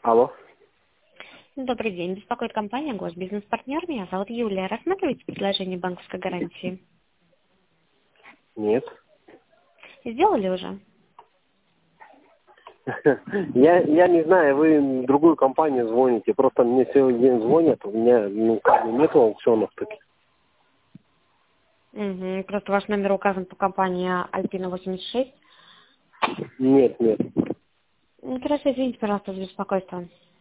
Алло. Добрый день. Беспокоит компания «Госбизнес-партнер». Меня зовут Юлия. Рассматриваете предложение банковской гарантии? Нет. Сделали уже? Я не знаю, вы в другую компанию звоните. Просто мне сегодня звонят, у меня нету аукционов таких. Угу. Просто ваш номер указан по компании Альпина 86. Нет. Хорошо, извините, пожалуйста, за беспокойство.